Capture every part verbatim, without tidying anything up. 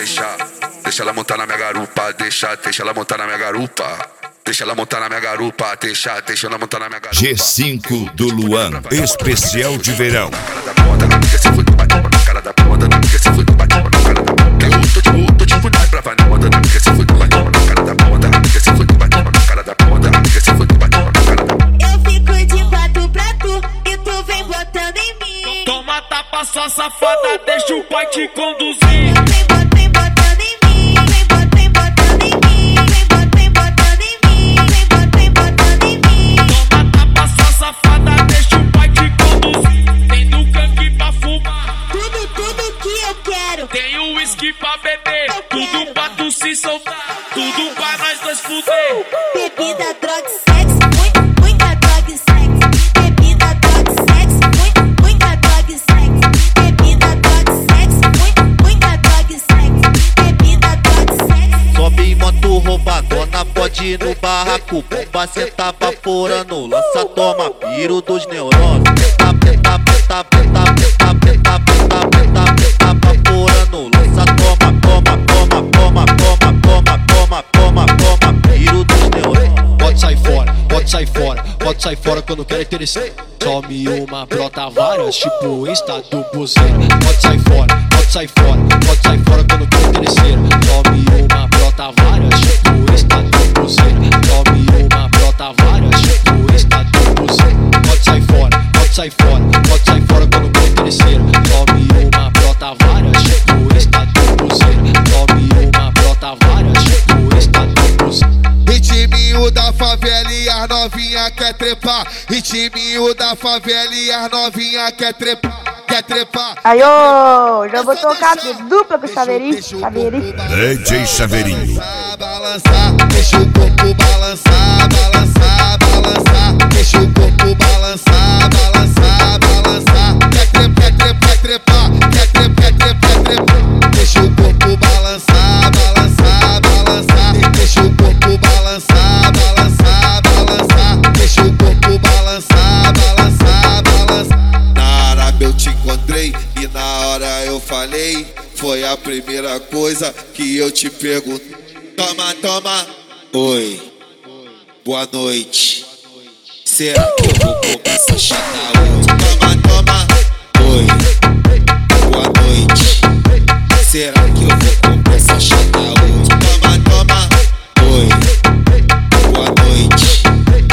deixa, deixa ela montar na minha garupa, deixa, deixa ela montar na minha garupa. Deixa ela montar na minha garupa, deixa, deixa ela montar na minha garupa. G cinco do Luan, especial de verão. Na cara da ponta, na amiga, se foi que bateu na cara da ponta, na amiga, se foi que bateu na cara da ponta. Eu tô tipo, tô tipo, não é pra vai na onda, na amiga, se foi que bateu na cara da ponta, na amiga, se foi que bateu na cara da ponta, na amiga, se foi que bateu na cara da ponta. Eu fico de quatro pra tu e tu vem botando em mim. Toma tapa, sua safada, deixa o pai te conduzir. Vem, vem botando em mim, vem botando em mim, vem botando em mim, vem botando em mim. Toma tapa, sua safada, deixa o pai te conduzir. Tem do gangue pra fumar, Tudo, tudo que eu quero. tem o uísque pra beber, tudo pra tu se soltar, tudo pra nós dois fuder. Bebida, droga e sexo, muita, muita droga e sexo. Bebida, droga e sexo, muita, muita droga e sexo. Bebida, droga e sexo, muita, muita droga e sexo. Bebida, droga e sexo. Sobe em moto roubadona, pode ir no barraco. Bomba senta vaporando, lança toma, piro dos neurônios. Peta, peta, peta, peta, peta, peta, peta, peta, peta, vaporando, lança toma, toma, toma, toma, toma, toma, toma, toma, toma, piro dos neurônios. Pode sair fora, pode sair fora, pode sair fora quando quer interessar. Some uma, brota várias, tipo Insta do buzeiro. Pode sair fora, pode sair fora, pode sair fora quando quer interessar. Some uma, brota várias, tipo Insta do buzeiro. Some uma, brota várias, tipo Insta do buzeiro. Pode sair fora, pode sair fora, pode sair fora quando quer interessar. Some uma, brota várias, tipo Insta do buzeiro. Some uma, brota várias, tipo Insta do buzeiro. Ritminho da favela e as novinha quer trepar. Ritminho da favela e as novinha quer trepar. Quer trepar. Aí, ô, já vou tocar dupla com o Chaveirinho. Chaveirinho. D J Chaveirinho. Balançar, deixa o corpo balançar, balançar, balançar. Deixa o corpo balançar, balançar, balançar. Quer trepar, quer trepar, quer trepar. Quer trepar, quer trepar, quer trepar. Deixa o corpo balançar, balançar, balançar. Deixa o corpo balançar, balançar, balançar. Deixa o corpo balançar, balançar, balançar. Na Arábia eu te encontrei e na hora eu falei. Foi a primeira coisa que eu te perguntei. Toma, toma. Oi, boa noite. Será que eu vou começar a chatar hoje? Toma, toma. Oi, boa noite. Será que eu vou começar a chatar hoje? Toma, toma. Oi, boa noite.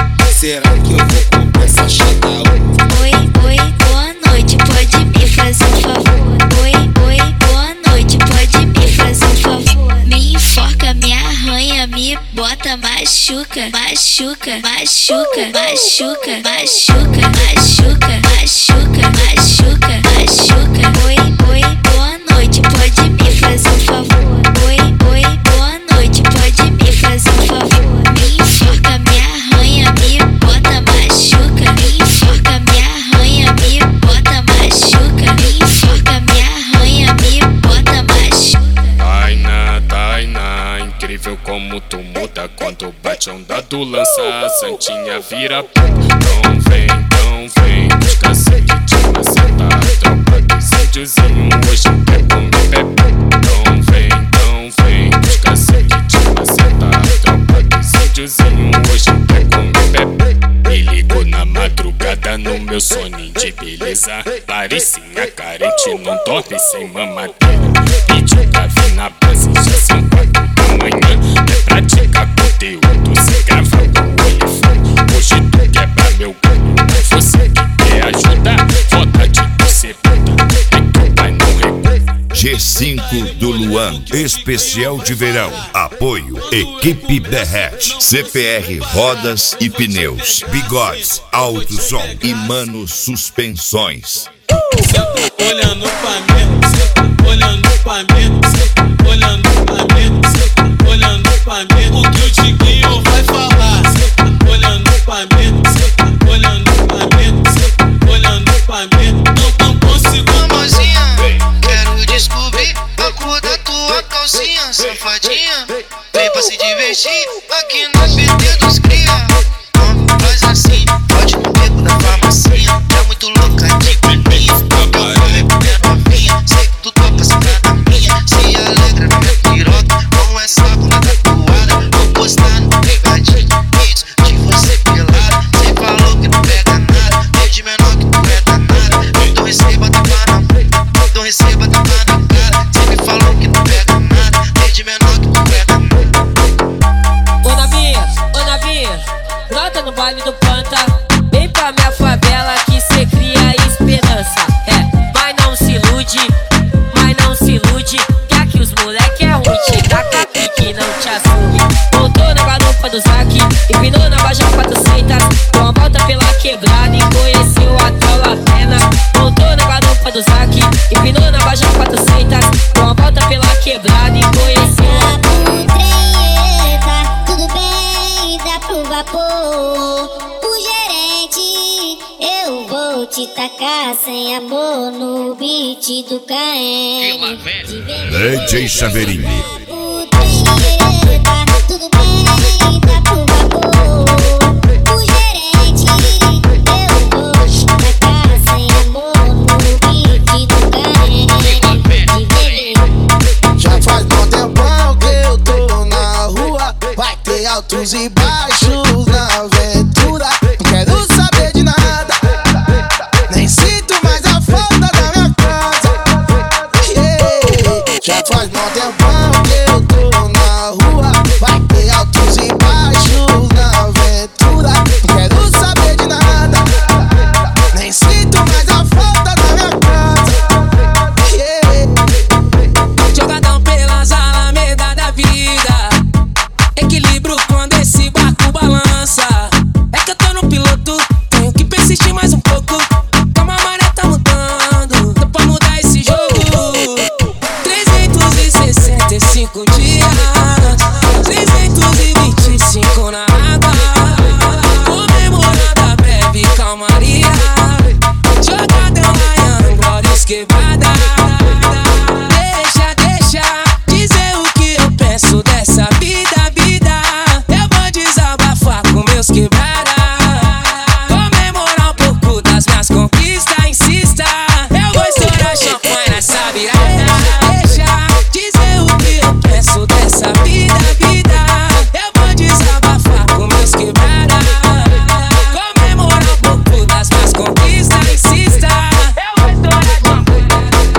Será que eu vou começar a chatar hoje? Oi, oi, boa noite, pode me fazer um favor. Oi, oi, boa noite, pode me fazer um favor. Me enforca, me arranha, me bota, machuca, machuca, machuca, machuca, machuca, machuca, machuca, machuca, machuca. Oi, oi, boa noite, pode me fazer um favor. Oi, oi, boa noite, pode me fazer um favor. Me enforca, me arranha, me bota, machuca. Me enforca, me arranha, me bota, machuca. Me enforca, me arranha, me bota, machuca. Tainá, Tainá, incrível como tu muda quando bate onda do lança, a santinha vira puta. Então vem, então vem, busca sangue de maceta. A tropa dos índiozinho hoje quer comer bebê. Então vem, então vem, busca sangue de maceta. A tropa dos índiozinho hoje quer comer bebê. Me ligo na madrugada no meu soninho de beleza. Parecinha carente, não dorme sem mamadeira. Pediu pra vir na base, já são quatro da manhã. É praticar conteúdo, se grava com o olho. Hoje tu quebra meu ganho, mas você que quer ajudar. Foda de tu ser puta, é que o pai não recua. G cinco do Luan, especial de verão. Apoio Equipe Derrete, C P R Rodas e Pneus, Bigodes, Alto Som e Mano Suspensões. Sempre olhando pra mim, sempre olhando pra mim, sempre olhando pra mim, sempre olhando pra mim. O que o Tiquinho vai falar? Sempre olhando pra mim, sempre olhando pra mim, sempre olhando pra mim. Não, não consigo. Mamozinha, quero descobrir a cor da tua calcinha, safadinha. Vem pra se divertir aqui no P T dos cria. Faz assim, pode no beco da farmacinha. Tá muito louca de pininha. Eu vou recolher novinha. Sei que tu topa essa minha. Se alegra te assume. Voltou na garupa do Zac, empinou na Baja quatrocentos. Deu uma volta pela quebrada e conheceu a tal Latena. Voltou na garupa do Zac, empinou na Baja quatrocentos. Deu uma volta pela quebrada e conheceu a Tá tudo bem, dá pro vapor. O gerente, eu vou te tacar sem amor no beat do K M. D J Chaveirinho. O trem tá tudo bem, dá pro vapor. O gerente, eu vou te tacar sem amor no beat do K M. Já faz bom tempão que eu tô na rua. Vai ter altos e baixos na aventura. Não quero saber de nada, nem sinto mais a falta da minha casa. Yeah. Já faz bom tempão que eu tô na rua. Vai ter altos e baixos na aventura. Não quero saber de nada, nem sinto mais a falta da minha casa. Yeah. Jogadão pelas alamedas da vida, equilíbrio quando esse barco balança. É que eu tô no piloto, tenho que persistir mais um pouco. Como a maré tá mudando, dá pra mudar esse jogo. trezentos e sessenta e cinco dias, trezentos e vinte e cinco na água, comemorando a breve calmaria. Jogadão Ryan, glórias quebrada. Deixa, deixa dizer o que eu penso dessa vida, vida. Eu vou desabafar com meus quebrada, comemorar um pouco das minhas conquistas. Insista, eu vou estourar champanhe nessa virada. Deixa dizer o que eu penso dessa vida, vida. Eu vou desabafar com meus quebrada, comemorar um pouco das minhas conquistas. Insista, eu vou estourar champanhe.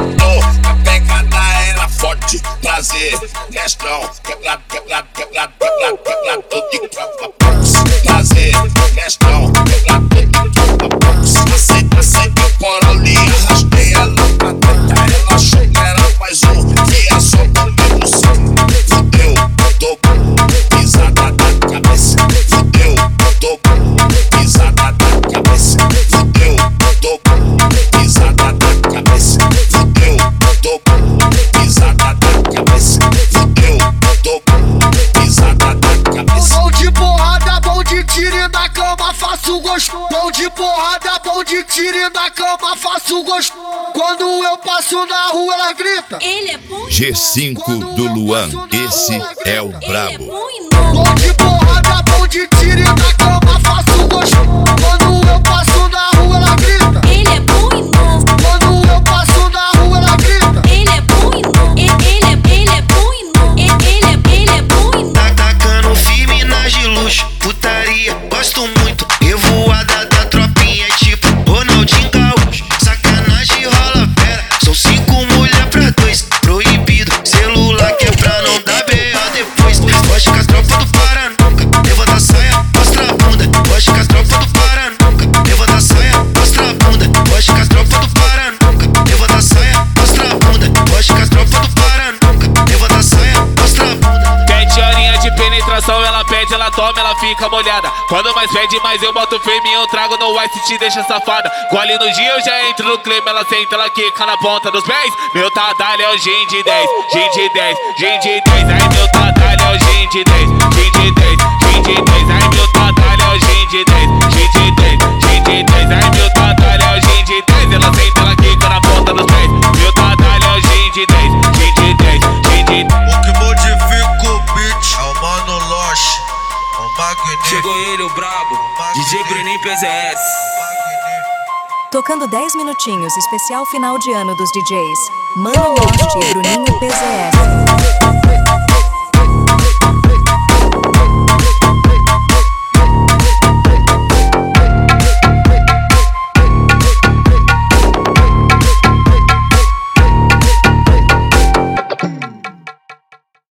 A pegada era forte, prazer, questão, quebrado, quebrado, quebrado, quebrado, quebrado, todo de prova, prazer, questão, quebrado, todo de prova, aceita, aceita, corolinha, arrastei ela pra dentro, ela achou que era mais um, que é só comigo, sim, fudeu, dobro, pisada da cabeça, fudeu, dobro, pisada da cabeça, fudeu, dobro, pisada da cabeça, fudeu, dobro, pisada da cabeça, fudeu, dobro, pisada da cabeça. Bom de porrada, bom de tiro na cama, faço gosto. Bom de porrada, bom de tiro na cama, faço gosto. Quando eu passo na rua, ela grita. Ele é bom. G cinco do Luan, esse é o brabo. Bom de porrada, bom de tiro na cama, faço gosto. Quando eu passo na rua, ela grita. Ele é bom e novo. Quando eu passo na rua, ela grita. Ele é bom e novo. Ele é, ele é bom e novo. Ele é, ele é bom e novo. Tá tacando firme nas de luxo, putaria, gosto muito. Revoada da tropinha, tipo Ronaldinho Gaúcho. Sacanagem rola fera, são cinco mulher pra dois. Proibido, celular que é pra não dar B O depois. Foge com as tropas do Paranuca, levanta a saia, mostra a bunda. Foge com as tropas do Paranuca, levanta a saia, mostra a bunda. Foge com as tropas do Paranuca, levanta a saia, mostra a bunda. Foge com as tropas do Paranuca, levanta a saia, mostra a bunda. Pede horinha de penetração, ela pede, ela toma, ela fica molhada. Quando mais pede, mais eu boto firme, eu trago no ice, te deixa safada. Gole no dia, eu já entro no clima, ela senta, ela quica na ponta dos pés. Meu tadalho é o gin de dez, gin de dez, gin de dez. Ai, meu tadalho é o gin de dez, gin de dez, gin de dez. Ai, meu tadalho é o gin de dez, gin de dez, gin de dez. Ai, meu tadalho é o gin de dez, ela senta, ela quica na ponta dos pés. Meu tadalho é o gin de dez, gin de dez, gin de dez. O que modifica o beat é o Mano Loche, o Magnífico. Chegou ele, o brabo, D J Bruninho P Z S. Tocando dez minutinhos, especial final de ano dos D Js Mano Loche e Bruninho P Z S.